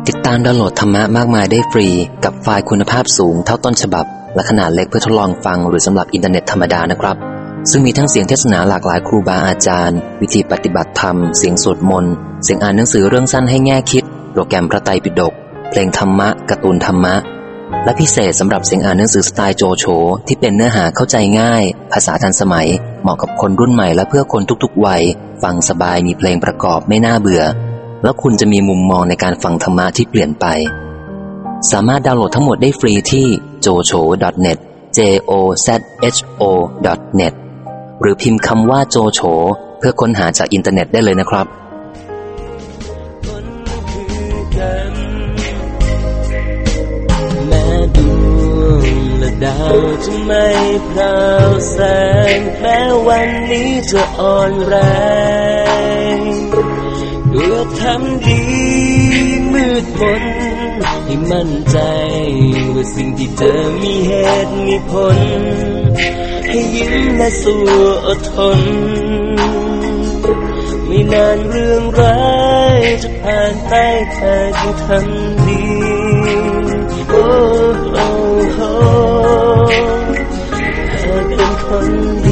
ติดตามดาวน์โหลดธรรมะมากมายได้ฟรีกับไฟล์คุณภาพสูงเท่าต้นฉบับและขนาดเล็กเพื่อทดลองฟังหรือสำหรับอินเทอร์เน็ตธรรมดานะครับซึ่งมีทั้งเสียงเทศนาหลากหลายครูบาอาจารย์วิธีปฏิบัติธรรมเสียงสวดมนต์เสียงอ่านหนังสือเรื่องสั้นให้แง่คิดโปรแกรมพระไตรปิฎกเพลงธรรมะการ์ตูนธรรมะและพิเศษสำหรับเสียงอ่านหนังสือสไตล์โจโฉที่เป็นเนื้อหาเข้าใจง่ายภาษาทันสมัยเหมาะกับคนรุ่นใหม่และเพื่อคนทุกๆวัยฟังสบายมีเพลงประกอบไม่น่าเบื่อแล้วคุณจะมีมุมมองในการฟังธรรมะที่เปลี่ยนไปสามารถดาวน์โหลดทั้งหมดได้ฟรีที่ jocho.net jozho.net หรือพิมพ์คำว่าโจโฉเพื่อค้นหาจากอินเทอร์เน็ตได้เลยนะครับแม้ดวงและดาวจะไม่พราวแสงแม้วันนี้จะอ่อนแรงด้วยทำดีมืดมนให้มั่นใจว่าสิ่งที่เธอมีเหตุมีผลให้ยิ้มและสู้อดทนไม่นานเรื่องร้ายจะผ่านไปแค่จะทำดีโอ้โอ้โอ้หากเป็นคน